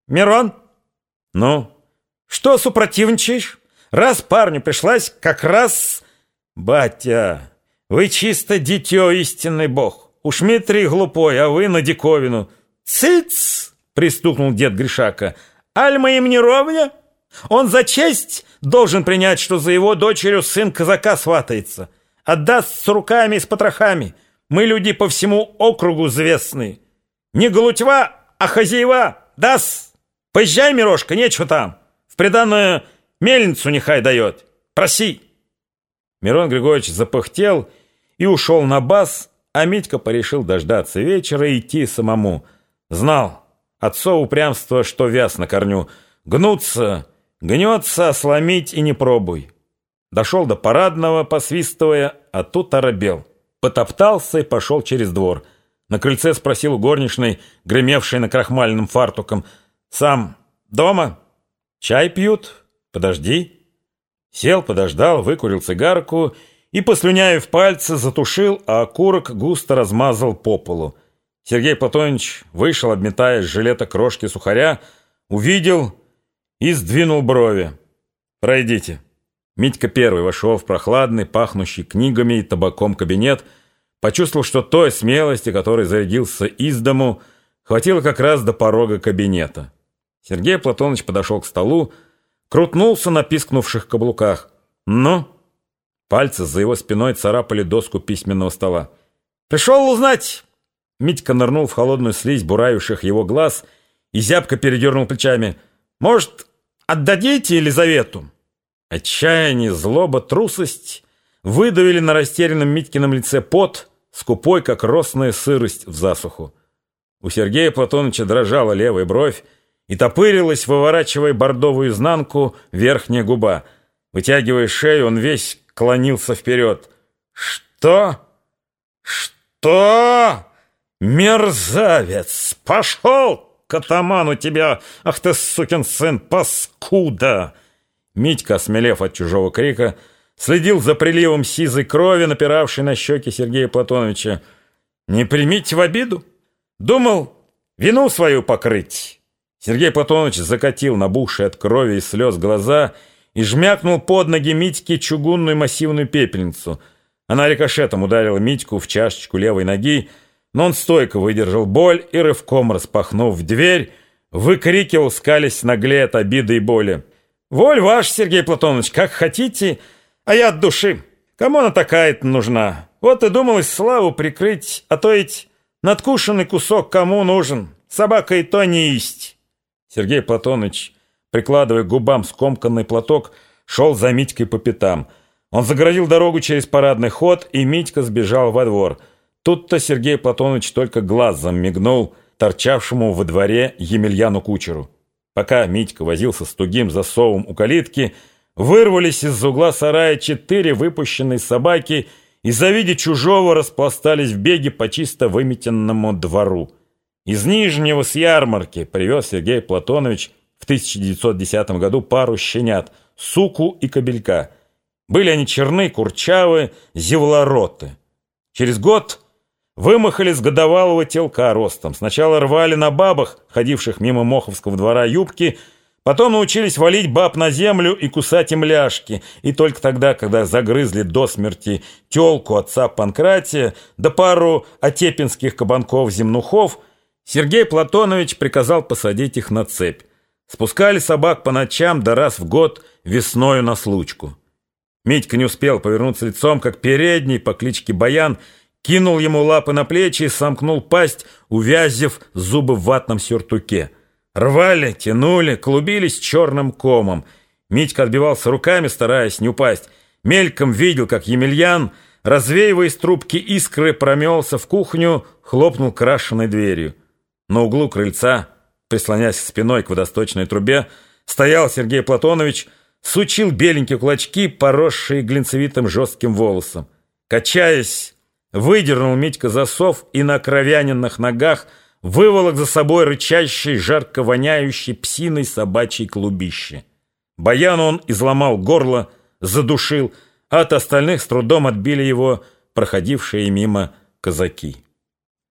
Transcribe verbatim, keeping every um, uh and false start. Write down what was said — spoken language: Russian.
Мирон, ну, что супротивничаешь? Раз парню пришлась, как раз... Батя, вы чисто дитё, истинный бог. Уж Митрий глупой, а вы на диковину. Цыц! Пристукнул дед Гришака. Аль мы им не ровня? Он за честь должен принять, что за его дочерью сын казака сватается. Отдаст с руками и с потрохами. Мы люди по всему округу известны. Не голутьва, а хозяева. Дас! Поезжай, Мирошка, нечего там. В приданную мельницу нехай дает. Проси. Мирон Григорьевич запыхтел и ушел на бас, а Митька порешил дождаться вечера и идти самому. Знал, отцово упрямство, что вяз на корню. Гнуться, гнется, а сломить и не пробуй. Дошел до парадного, посвистывая, а тут оробел. Потоптался и пошел через двор. На крыльце спросил у горничной, гремевшей накрахмаленным фартуком: «Сам дома? Чай пьют? Подожди». Сел, подождал, выкурил цигарку и, послюняев пальцы, затушил, а окурок густо размазал по полу. Сергей Платонович вышел, обметая с жилета крошки сухаря, увидел и сдвинул брови. «Пройдите». Митька первый вошел в прохладный, пахнущий книгами и табаком кабинет, почувствовал, что той смелости, которой зарядился из дому, хватило как раз до порога кабинета. Сергей Платонович подошел к столу, крутнулся на пискнувших каблуках. «Ну?» Пальцы за его спиной царапали доску письменного стола. «Пришел узнать?» Митька нырнул в холодную слизь буравивших его глаз и зябко передернул плечами. «Может, отдадите Елизавету?» Отчаяние, злоба, трусость выдавили на растерянном Митькином лице пот, скупой, как росная сырость в засуху. У Сергея Платоновича дрожала левая бровь и топырилась, выворачивая бордовую изнанку, верхняя губа. Вытягивая шею, он весь клонился вперед. «Что? Что? Мерзавец! Пошел к атаману тебя! Ах ты, сукин сын, паскуда!» Митька, осмелев от чужого крика, следил за приливом сизой крови, напиравшей на щеки Сергея Платоновича. «Не примите в обиду? Думал, вину свою покрыть». Сергей Платонович закатил набухшие от крови и слез глаза и жмякнул под ноги Митьке чугунную массивную пепельницу. Она рикошетом ударила Митьку в чашечку левой ноги, но он стойко выдержал боль и, рывком распахнув дверь, выкрикивал, скалясь наглее от обиды и боли: «Воль ваш, Сергей Платонович, как хотите, а я от души. Кому она такая-то нужна? Вот и думалось славу прикрыть, а то ведь надкушенный кусок кому нужен? Собака и то не есть». Сергей Платонович, прикладывая к губам скомканный платок, шел за Митькой по пятам. Он загородил дорогу через парадный ход, и Митька сбежал во двор. Тут-то Сергей Платонович только глазом мигнул торчавшему во дворе Емельяну кучеру. Пока Митька возился с тугим засовом у калитки, вырвались из-за угла сарая четыре выпущенные собаки и, завидя чужого, распластались в беге по чисто выметенному двору. Из Нижнего с ярмарки привез Сергей Платонович в тысяча девятьсот десятом году пару щенят, суку и кобелька. Были они черны, курчавы, зевлороты. Через год вымахали с годовалого телка ростом. Сначала рвали на бабах, ходивших мимо Моховского двора, юбки, потом научились валить баб на землю и кусать им ляжки. И только тогда, когда загрызли до смерти телку отца Панкратия да пару отепинских кабанков-земнухов, Сергей Платонович приказал посадить их на цепь. Спускали собак по ночам да раз в год весною на случку. Митька не успел повернуться лицом, как передний по кличке Баян кинул ему лапы на плечи и сомкнул пасть, увязев зубы в ватном сюртуке. Рвали, тянули, клубились черным комом. Митька отбивался руками, стараясь не упасть. Мельком видел, как Емельян, развеивая из трубки искры, промелся в кухню, хлопнул крашеной дверью. На углу крыльца, прислонясь спиной к водосточной трубе, стоял Сергей Платонович, сучил беленькие кулачки, поросшие глинцевитым жестким волосом. Качаясь, выдернул Митька засов и на кровяненных ногах выволок за собой рычащий, жарко воняющий псиной собачьей клубище. Баяну он изломал горло, задушил, а от остальных с трудом отбили его проходившие мимо казаки.